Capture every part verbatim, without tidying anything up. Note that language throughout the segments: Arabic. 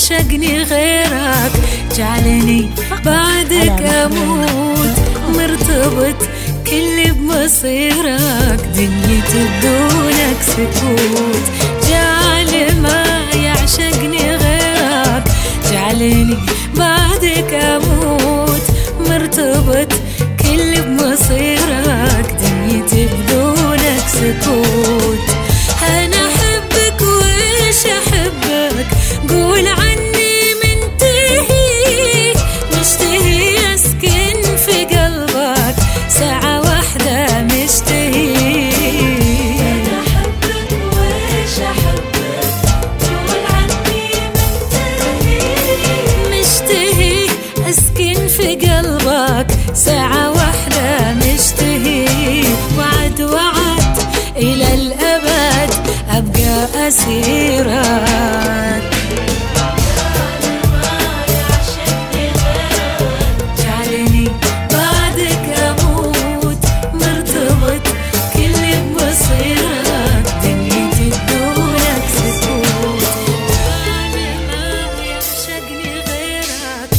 يعشقني غيرك، جعلني بعدك أموت مرتبط كل بمصيرك، دنيتي بدونك سكوت. جعل ما يعشقني غيرك، جعلني بعدك أموت مرتبط كل بمصيرك، دنيتي بدونك سكوت. أنا أحبك وإيش أحبك، قول عني منتهي، مشتهي أسكن في قلبك ساعة واحدة مشتهي. أنا أحبك وإيش أحبك، قول عني منتهي، مشتهي أسكن في قلبك ساعة واحدة مشتهي. وعد وعد إلى الأبد أبقى أسيرك، جعلني بعدك أموت مرتبط كل بمصيرك، دنيتي بدونك سكوت. أنا ما يعشقني غيرك.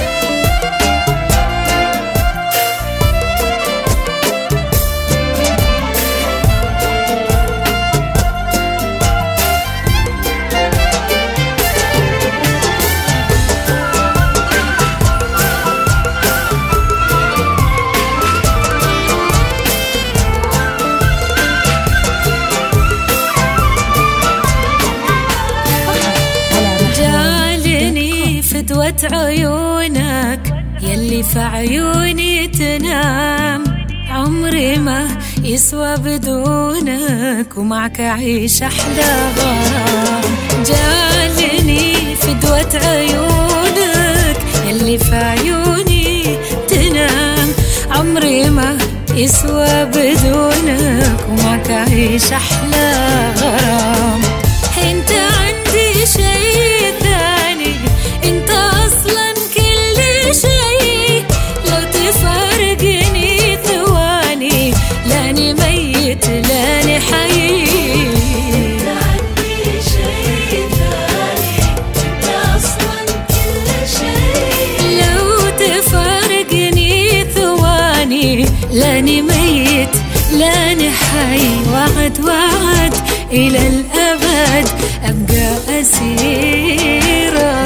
فدوة عيونك يلي في عيوني تنام، عمري ما يسوى بدونك ومعك أعيش أحلى غرام. جالني فدوة عيونك يلي في عيوني تنام، عمري ما يسوى بدونك ومعك أعيش أحلى غرام. انت عندي شيء ثاني، انت اصلا كل شيء، لو تفارقني ثواني لاني ميت لاني حي. انت عندي شيء ثاني، انت اصلا كل شيء، لو تفارقني ثواني لاني ميت لاني حي. وعد وعد الى الابد ابقى اسيرك،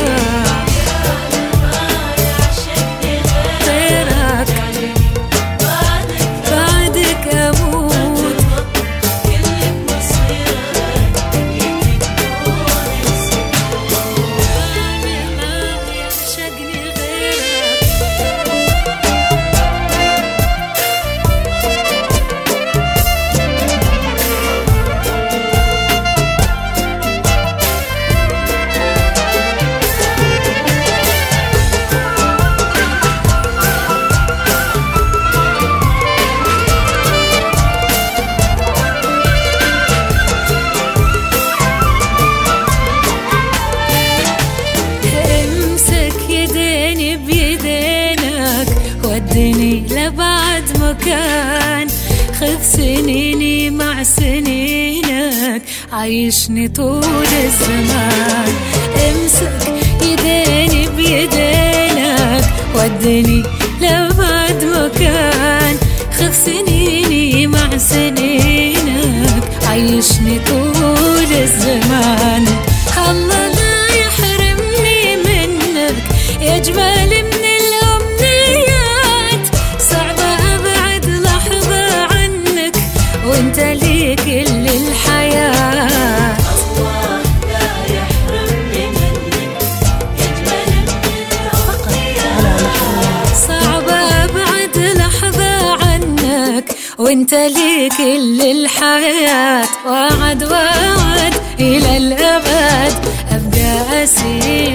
ودني لبعد مكان، خذ سنيني مع سنينك، عايشني طول الزمان. امسك يديني بيدينك، ودني لبعد مكان، خذ سنيني مع سنينك، عايشني طول الزمان. الله لا يحرمني منك يا جمال من وانت لي كل الحياة. الله لا يحرمني منك يا جمال من الأمنيات، صعب أبعد لحظة عنك وانت لي كل الحياة. وعد وعد إلى الأبد أبقى أسير.